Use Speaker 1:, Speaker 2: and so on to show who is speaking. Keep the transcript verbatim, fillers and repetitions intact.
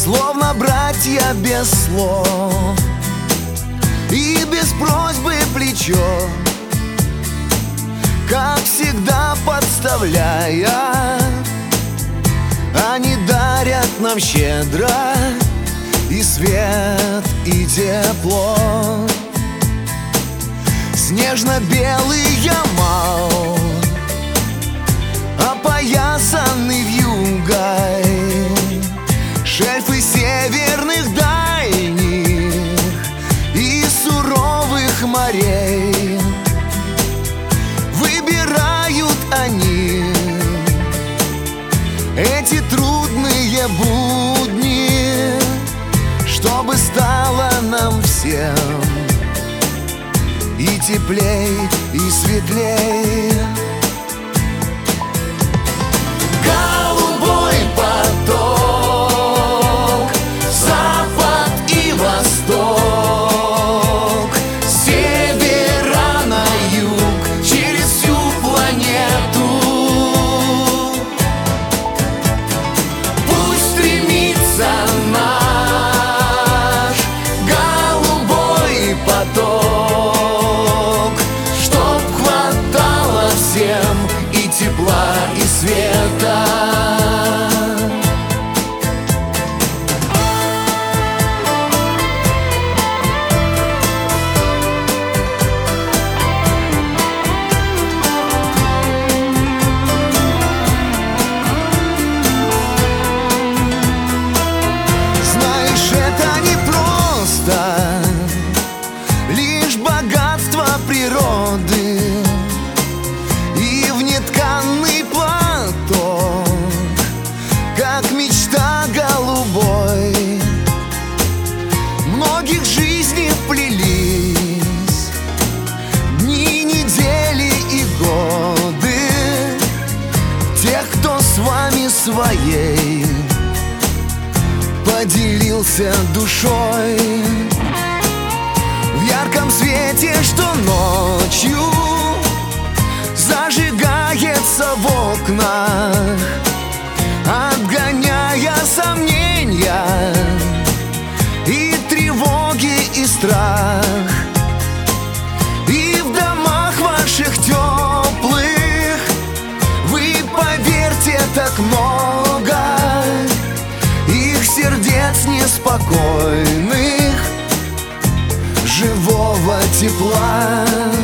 Speaker 1: словно братья без слов и без просьбы плечо, как всегда подставляя, они дарят нам щедро и свет, и тепло. Снежно-белый ямал, опоясанный вьюгой, шельфы северных дальних и суровых морей. Выбирают они эти трудные будни, чтобы стало нам всем и теплей, и светлей. Голубой поток, запад и восток, с севера на юг, через всю планету. Пусть стремится наш голубой поток, чтоб хватало всем и тепла, и света. Знаешь, это не просто лишь богатство природы и внетканный платок, как мечта голубой. Многих жизни вплелись дни, недели и годы тех, кто с вами своей поделился душой. В ярком свете, что ночью зажигается в окнах, отгоняя сомнения и тревоги, и страх. И в домах ваших теплых, вы поверьте, так много их сердец неспокойных, живого тепла.